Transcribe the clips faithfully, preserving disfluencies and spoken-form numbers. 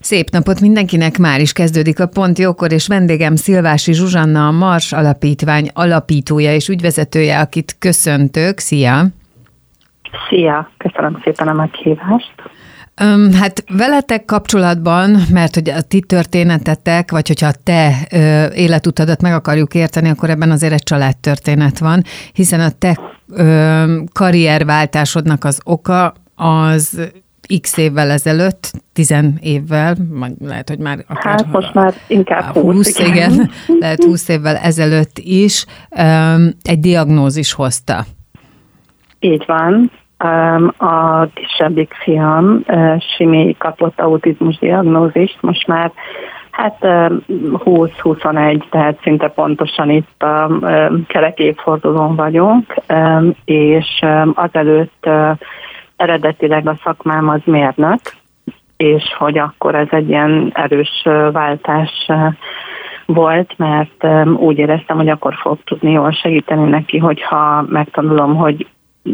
Szép napot mindenkinek, már is kezdődik a Pont Jókor, és vendégem Szilvási Zsuzsanna, a Mars Alapítvány alapítója és ügyvezetője, akit köszöntök. Szia! Szia! Köszönöm szépen a meghívást. Um, hát veletek kapcsolatban, mert hogy a ti történetetek, vagy hogyha a te ö, életutadat meg akarjuk érteni, akkor ebben azért egy családtörténet van, hiszen a te ö, karrierváltásodnak az oka az x évvel ezelőtt, tizen évvel, lehet, hogy már akár... Hát most már inkább húsz, húsz igen. igen, lehet húsz évvel ezelőtt is um, egy diagnózis hozta. Így van. A kisebbik fiam Simi kapott autizmus diagnózist, most már hát húsz-huszonegy, tehát szinte pontosan itt a kerek évfordulón vagyunk, és azelőtt eredetileg a szakmám az mérnök, és hogy akkor ez egy ilyen erős váltás volt, mert úgy éreztem, hogy akkor fog tudni jól segíteni neki, hogyha megtanulom, hogy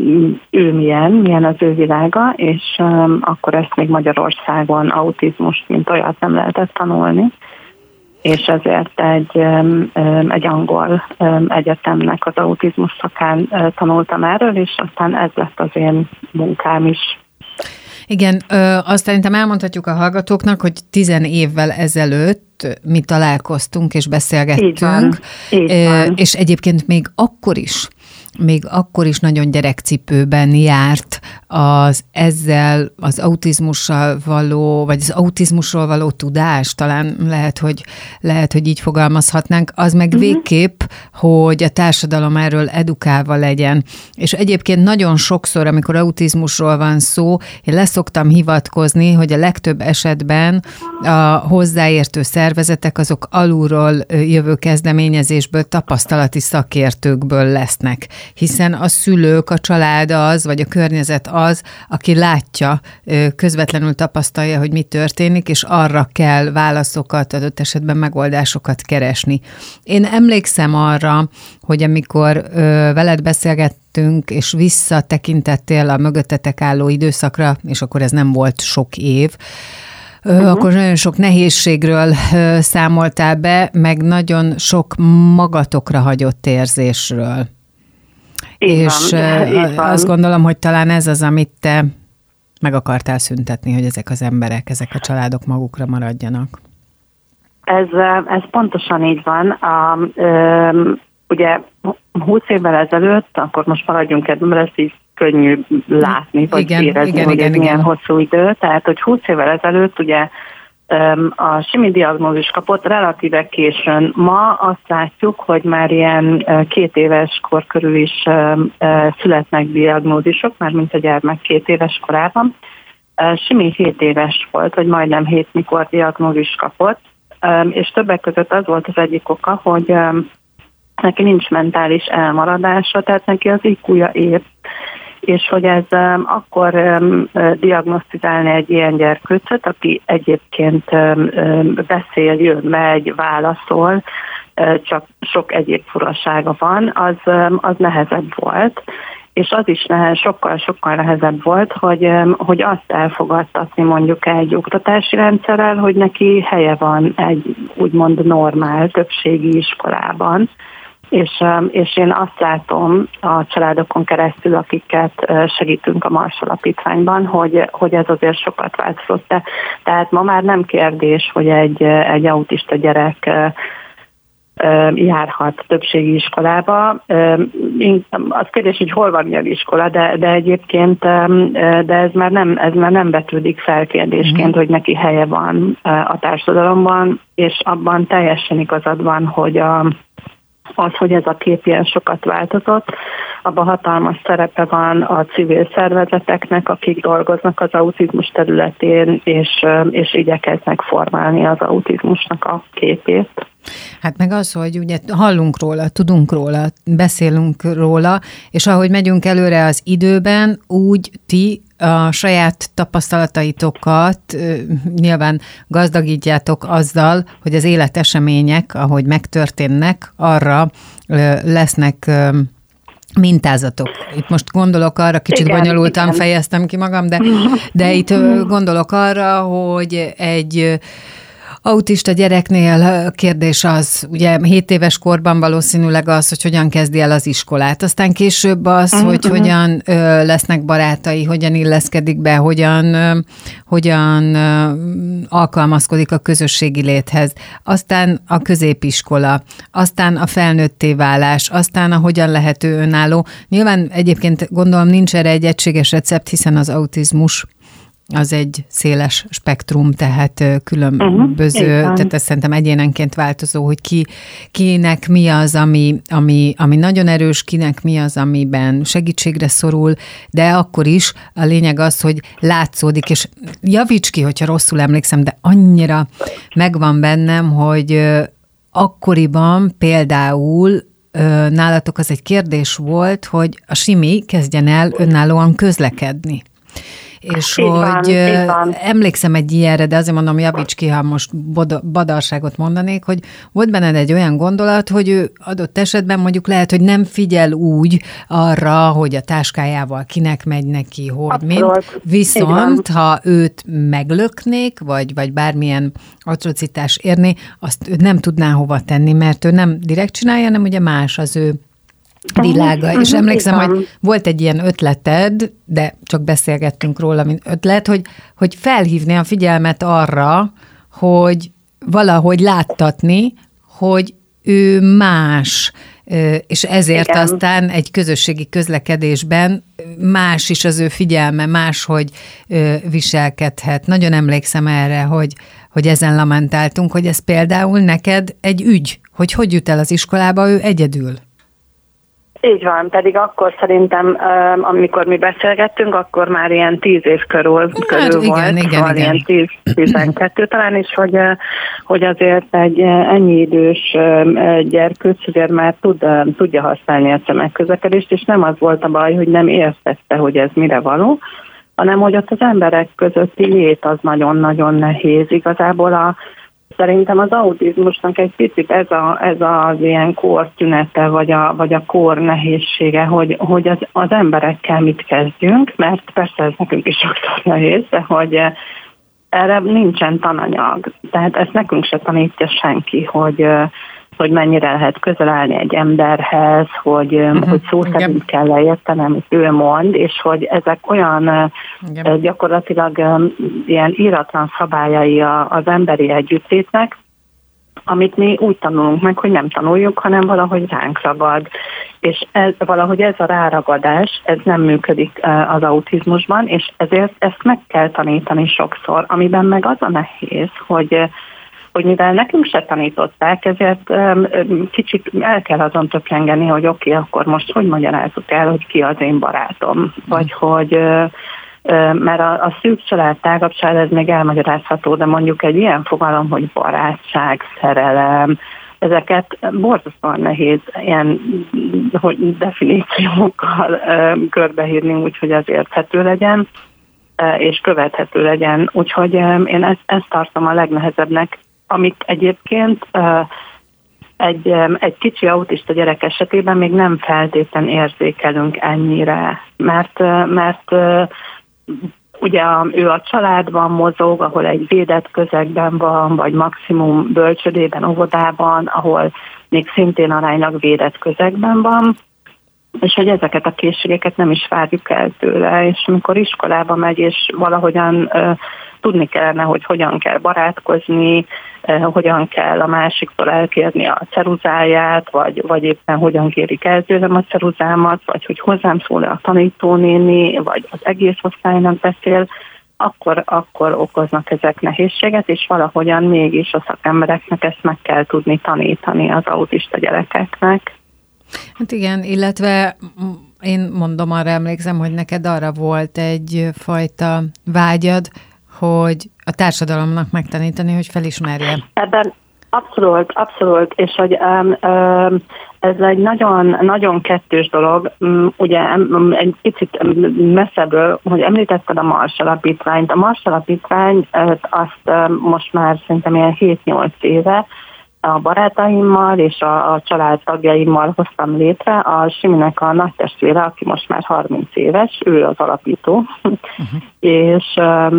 ő milyen, milyen az ő világa, és um, akkor ezt még Magyarországon autizmust, mint olyat nem lehetett tanulni, és ezért egy, um, egy angol um, egyetemnek az autizmus szakán uh, tanultam erről, és aztán ez lett az én munkám is. Igen, ö, azt szerintem elmondhatjuk a hallgatóknak, hogy tizen évvel ezelőtt mi találkoztunk és beszélgettünk, így van, így van. És egyébként még akkor is, még akkor is nagyon gyerekcipőben járt az ezzel, az autizmussal való, vagy az autizmusról való tudás, talán lehet, hogy, lehet, hogy így fogalmazhatnánk, az meg uh-huh. végképp, hogy a társadalom erről edukálva legyen. És egyébként nagyon sokszor, amikor autizmusról van szó, én leszoktam hivatkozni, hogy a legtöbb esetben a hozzáértő szervezetek azok alulról jövő kezdeményezésből, tapasztalati szakértőkből lesznek, hiszen a szülők, a család az, vagy a környezet az, aki látja, közvetlenül tapasztalja, hogy mi történik, és arra kell válaszokat, adott esetben megoldásokat keresni. Én emlékszem arra, hogy amikor ö, veled beszélgettünk, és visszatekintettél a mögöttetek álló időszakra, és akkor ez nem volt sok év, Uh-huh. akkor nagyon sok nehézségről uh, számoltál be, meg nagyon sok magatokra hagyott érzésről. Így és van, uh, azt gondolom, hogy talán ez az, amit te meg akartál szüntetni, hogy ezek az emberek, ezek a családok magukra maradjanak. Ez, ez pontosan így van. A, ö, ugye húsz évvel ezelőtt, akkor most maradjunk ebben, mert ezt így könnyű látni, vagy igen, érezni, igen, hogy igen, ez igen. milyen hosszú idő. Tehát, hogy húsz évvel ezelőtt ugye a Simi diagnózis kapott relatíve későn. Ma azt látjuk, hogy már ilyen két éves kor körül is születnek diagnózisok, már mint a gyermek két éves korában. Simi hét éves volt, vagy majdnem hét, mikor diagnózis kapott, és többek között az volt az egyik oka, hogy neki nincs mentális elmaradása, tehát neki az í kúja épp, és hogy ez um, akkor um, diagnosztizálni egy ilyen gyerkőcöt, aki egyébként um, beszél, jön, megy, válaszol, uh, csak sok egyéb furasága van, az, um, az nehezebb volt. És az is nehez, sokkal-sokkal nehezebb volt, hogy, um, hogy azt elfogadtatni mondjuk egy oktatási rendszerrel, hogy neki helye van egy úgymond normál többségi iskolában. És, és én azt látom a családokon keresztül, akiket segítünk a Mars Alapítványban, hogy, hogy ez azért sokat változott. Tehát ma már nem kérdés, hogy egy, egy autista gyerek járhat többségi iskolába. Az kérdés, hogy hol van ilyen iskola, de, de egyébként de ez már nem, ez már nem vetődik fel kérdésként, mm. hogy neki helye van a társadalomban, és abban teljesen igazad van, hogy a az, hogy ez a kép ilyen sokat változott, abban hatalmas szerepe van a civil szervezeteknek, akik dolgoznak az autizmus területén, és, és igyekeznek formálni az autizmusnak a képét. Hát meg az, hogy ugye hallunk róla, tudunk róla, beszélünk róla, és ahogy megyünk előre az időben, úgy ti a saját tapasztalataitokat nyilván gazdagítjátok azzal, hogy az életesemények, ahogy megtörténnek, arra lesznek mintázatok. Itt most gondolok arra, kicsit igen, bonyolultan igen. fejeztem ki magam, de, de itt gondolok arra, hogy egy autista gyereknél kérdés az, ugye hét éves korban valószínűleg az, hogy hogyan kezdi el az iskolát. Aztán később az, uh-huh. hogy hogyan ö, lesznek barátai, hogyan illeszkedik be, hogyan, ö, hogyan ö, alkalmazkodik a közösségi léthez. Aztán a középiskola, aztán a felnőtté válás, aztán a hogyan lehet ő önálló. Nyilván egyébként gondolom nincs erre egy egységes recept, hiszen az autizmus az egy széles spektrum, tehát különböző, uh-huh, tehát ez szerintem egyénenként változó, hogy ki, kinek mi az, ami, ami, ami nagyon erős, kinek mi az, amiben segítségre szorul, de akkor is a lényeg az, hogy látszódik, és javíts ki, hogyha rosszul emlékszem, de annyira megvan bennem, hogy akkoriban például nálatok az egy kérdés volt, hogy a Simi kezdjen el önállóan közlekedni. És így hogy van, emlékszem egy ilyenre, de azért mondom, javíts ki, ha most badarságot mondanék, hogy volt benned egy olyan gondolat, hogy ő adott esetben mondjuk lehet, hogy nem figyel úgy arra, hogy a táskájával kinek megy neki, hogy mint. Viszont, ha őt meglöknék, vagy, vagy bármilyen atrocitás érni, azt ő nem tudná hova tenni, mert ő nem direkt csinálja, hanem ugye más az ő világa. Uh-huh. És emlékszem, hogy volt egy ilyen ötleted, de csak beszélgettünk róla, mint ötlet, hogy, hogy felhívni a figyelmet arra, hogy valahogy láttatni, hogy ő más, és ezért igen. aztán egy közösségi közlekedésben más is az ő figyelme, máshogy viselkedhet. Nagyon emlékszem erre, hogy, hogy ezen lamentáltunk, hogy ez például neked egy ügy, hogy hogy jut el az iskolába ő egyedül. Így van, pedig akkor szerintem, amikor mi beszélgettünk, akkor már ilyen tíz év körül, körül hát, igen, volt, igen, szóval igen. ilyen tíz-tizenkettő talán is, hogy, hogy azért egy ennyi idős gyerkőc azért már tud, tudja használni a tömegközlekedést, és nem az volt a baj, hogy nem értette, hogy ez mire való, hanem hogy ott az emberek közötti lét az nagyon-nagyon nehéz. Igazából a Szerintem az autizmusnak egy picit ez, a, ez az ilyen kortünete, vagy a, vagy a kor nehézsége, hogy, hogy az, az emberekkel mit kezdjünk, mert persze ez nekünk is sokszor nehéz, de hogy erre nincsen tananyag. Tehát ezt nekünk se tanítja senki, hogy, hogy mennyire lehet közel állni egy emberhez, hogy, uh-huh. hogy szó szerint kell leértenem, amit ő mond, és hogy ezek olyan igen. gyakorlatilag ilyen íratlan szabályai az emberi együttlétnek, amit mi úgy tanulunk meg, hogy nem tanuljuk, hanem valahogy ránk ragad. És ez, valahogy ez a ráragadás, ez nem működik az autizmusban, és ezért ezt meg kell tanítani sokszor, amiben meg az a nehéz, hogy hogy mivel nekünk se tanították, ezért um, kicsit el kell azon töprengeni, hogy oké, okay, akkor most hogy magyarázzuk el, hogy ki az én barátom, vagy hogy, uh, uh, mert a, a szűk család, tágabb család, ez még elmagyarázható, de mondjuk egy ilyen fogalom, hogy barátság, szerelem, ezeket borzasztóan nehéz ilyen hogy definíciókkal uh, körbeírni, úgyhogy az érthető legyen, uh, és követhető legyen. Úgyhogy um, én ezt, ezt tartom a legnehezebbnek, amik egyébként uh, egy, um, egy kicsi autista gyerek esetében még nem feltétlen érzékelünk ennyire, mert, uh, mert uh, ugye a, ő a családban mozog, ahol egy védett közegben van, vagy maximum bölcsödében, óvodában, ahol még szintén aránylag védett közegben van, és hogy ezeket a készségeket nem is várjuk el tőle, és amikor iskolába megy, és valahogyan uh, tudni kellene, hogy hogyan kell barátkozni, uh, hogyan kell a másiktól elkérni a ceruzáját, vagy, vagy éppen hogyan kérik el tőlem a ceruzámat, vagy hogy hozzám szól a tanítónéni, vagy az egész osztálynak beszél, akkor, akkor okoznak ezek nehézséget, és valahogyan mégis a szakembereknek ezt meg kell tudni tanítani az autista gyerekeknek. Hát igen, illetve én mondom, arra emlékszem, hogy neked arra volt egyfajta vágyad, hogy a társadalomnak megtanítani, hogy felismerje. Ebben abszolút, abszolút, és hogy um, um, ez egy nagyon, nagyon kettős dolog, um, ugye um, egy picit messzebbről, hogy említetted a Mars alapítványt. A Mars alapítvány azt um, most már szerintem ilyen hét-nyolc éve a barátaimmal és a, a családtagjaimmal hoztam létre. A Siminek a nagy testvére, aki most már harminc éves, ő az alapító, uh-huh. és,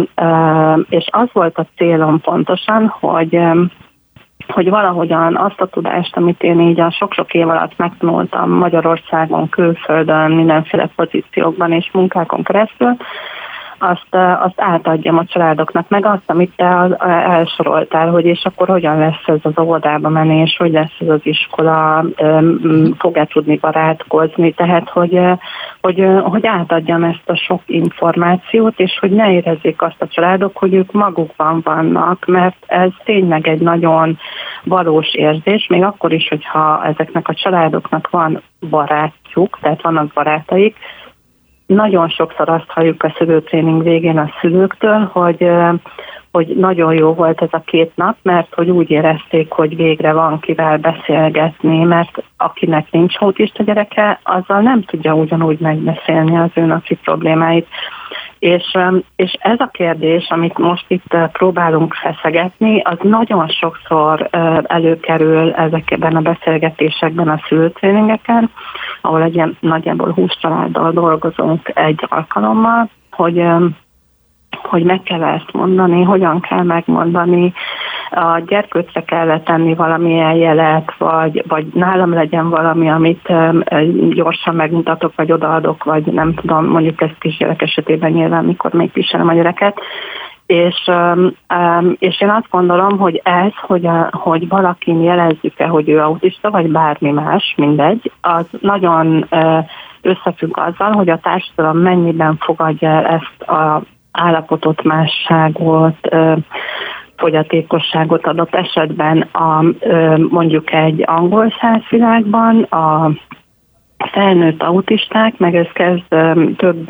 és az volt a célom pontosan, hogy hogy valahogyan azt a tudást, amit én így a sok-sok év alatt megtanultam Magyarországon, külföldön, mindenféle pozíciókban és munkákon keresztül, azt, azt átadjam a családoknak, meg azt, amit te elsoroltál, hogy és akkor hogyan lesz ez az óvodába menés, hogy lesz ez az iskola, fog-e tudni barátkozni, tehát hogy, hogy, hogy átadjam ezt a sok információt, és hogy ne érezzék azt a családok, hogy ők magukban vannak, mert ez tényleg egy nagyon valós érzés, még akkor is, hogyha ezeknek a családoknak van barátjuk, tehát vannak barátaik. Nagyon sokszor azt halljuk a szülőtréning végén a szülőktől, hogy, hogy nagyon jó volt ez a két nap, mert hogy úgy érezték, hogy végre van kivel beszélgetni, mert akinek nincs autista gyereke, azzal nem tudja ugyanúgy megbeszélni az ő napi problémáit. És, és ez a kérdés, amit most itt próbálunk feszegetni, az nagyon sokszor előkerül ezekben a beszélgetésekben a szülőtréningeken, ahol egy ilyen nagyjából húsz családdal dolgozunk egy alkalommal, hogy, hogy meg kell ezt mondani, hogyan kell megmondani, a gyerkőcre kell tenni valamilyen jelet, vagy, vagy nálam legyen valami, amit gyorsan megmutatok, vagy odaadok, vagy nem tudom, mondjuk ez kisgyerek esetében nyilván, mikor még viselem a gyereket. És, és én azt gondolom, hogy ez, hogy, a, hogy valakin jelezzük-e, hogy ő autista, vagy bármi más, mindegy, az nagyon összefügg azzal, hogy a társadalom mennyiben fogadja el ezt az állapotot, másságot, fogyatékosságot adott esetben a, mondjuk egy angol száz világban, a felnőtt autisták, meg ez kezd több,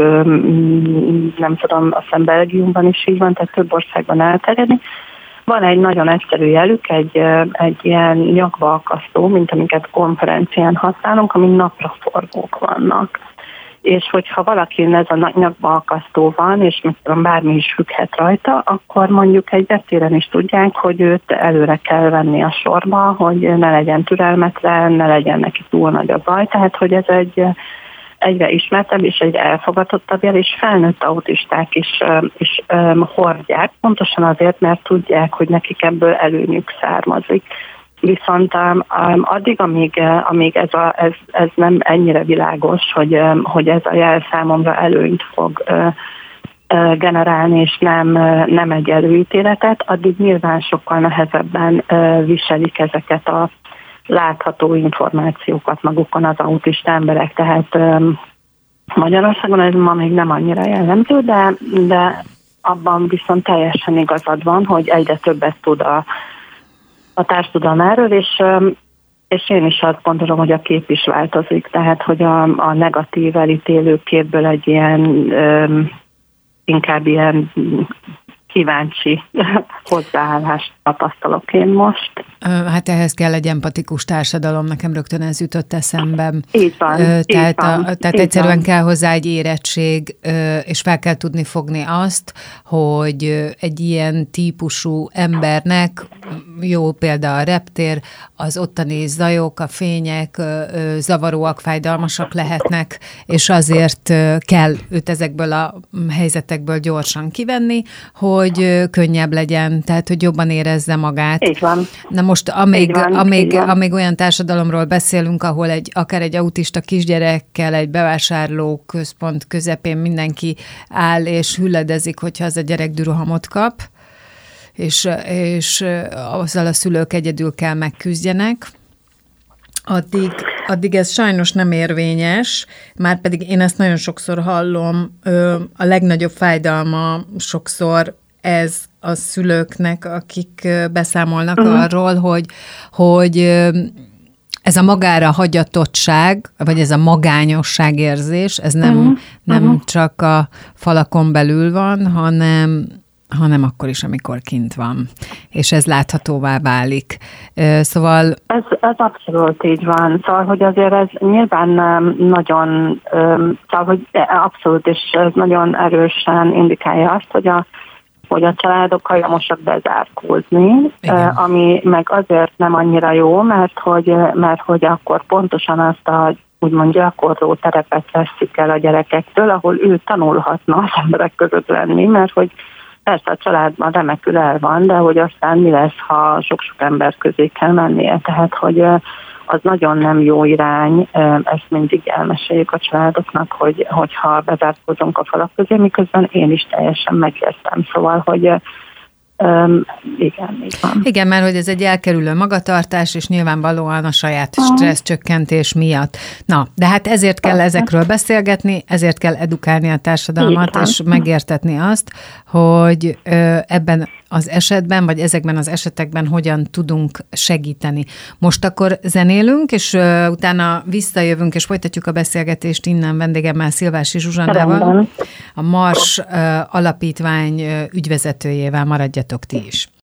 nem tudom, azt hiszem Belgiumban is így van, tehát több országban elterjedni. Van egy nagyon egyszerű jelük, egy, egy ilyen nyakba akasztó, mint amiket konferencián használunk, amin napraforgók vannak. És hogyha valakin ez a nyakba akasztó van, és mit tudom, bármi is függhet rajta, akkor mondjuk egy vettéren is tudják, hogy őt előre kell venni a sorba, hogy ne legyen türelmetlen, ne legyen neki túl nagy a baj, tehát hogy ez egy egyre ismertebb és egyre elfogadottabb jel, és felnőtt autisták is, is um, hordják, pontosan azért, mert tudják, hogy nekik ebből előnyük származik. Viszont um, addig, amíg, amíg ez, a, ez, ez nem ennyire világos, hogy, um, hogy ez a jel számomra előnyt fog uh, uh, generálni, és nem, uh, nem egy előítéletet, addig nyilván sokkal nehezebben uh, viselik ezeket a látható információkat magukon az autista emberek. Tehát um, Magyarországon ez ma még nem annyira jellemző, de, de abban viszont teljesen igazad van, hogy egyre többet tud a a társadalom erről, és, és én is azt gondolom, hogy a kép is változik, tehát hogy a, a negatív elítélő képből egy ilyen um, inkább ilyen kíváncsi hozzáállást tapasztalok én most. Hát ehhez kell egy empatikus társadalom, nekem rögtön ez jutott eszembe. Így van. Tehát, így van, a, tehát így egyszerűen van. kell hozzá egy érettség, és fel kell tudni fogni azt, hogy egy ilyen típusú embernek, jó példa a reptér, az ottani zajok, a fények zavaróak, fájdalmasak lehetnek, és azért kell őt ezekből a helyzetekből gyorsan kivenni, hogy könnyebb legyen, tehát hogy jobban érezze magát. Így van. Na most amíg, van, amíg, amíg olyan társadalomról beszélünk, ahol egy, akár egy autista kisgyerekkel egy bevásárló központ közepén mindenki áll és hülledezik, hogyha az a gyerek dürohamot kap, és, és azzal a szülők egyedül kell megküzdjenek, addig, addig ez sajnos nem érvényes, már pedig én ezt nagyon sokszor hallom, a legnagyobb fájdalma sokszor ez a szülőknek, akik beszámolnak uh-huh. arról, hogy, hogy ez a magára hagyatottság, vagy ez a magányosság érzés, ez nem, uh-huh. nem uh-huh. csak a falakon belül van, hanem, hanem akkor is, amikor kint van. És ez láthatóvá válik. Szóval... Ez, ez abszolút így van. Szóval, hogy azért ez nyilván nagyon, szóval, hogy abszolút, és ez nagyon erősen indikálja azt, hogy a hogy a családok hajlamosak bezárkózni, Igen. ami meg azért nem annyira jó, mert hogy, mert hogy akkor pontosan azt a úgymond gyakorló terepet veszik el a gyerekektől, ahol ő tanulhatna az emberek között lenni, mert hogy persze a családban remekül el van, de hogy aztán mi lesz, ha sok-sok ember közé kell mennie. Tehát, hogy az nagyon nem jó irány, ezt mindig elmeséljük a családoknak, hogy, hogyha bezárkózunk a falak közé, miközben én is teljesen megértem. Szóval, hogy Um, igen, így van. Igen, mert hogy ez egy elkerülő magatartás, és nyilvánvalóan a saját stresszcsökkentés miatt. Na, de hát ezért kell ezekről beszélgetni, ezért kell edukálni a társadalmat, és megértetni azt, hogy ebben az esetben, vagy ezekben az esetekben hogyan tudunk segíteni. Most akkor zenélünk, és utána visszajövünk, és folytatjuk a beszélgetést innen vendégemmel, Szilvási Zsuzsannával, a Mars Alapítvány ügyvezetőjével. Maradjatok ti is.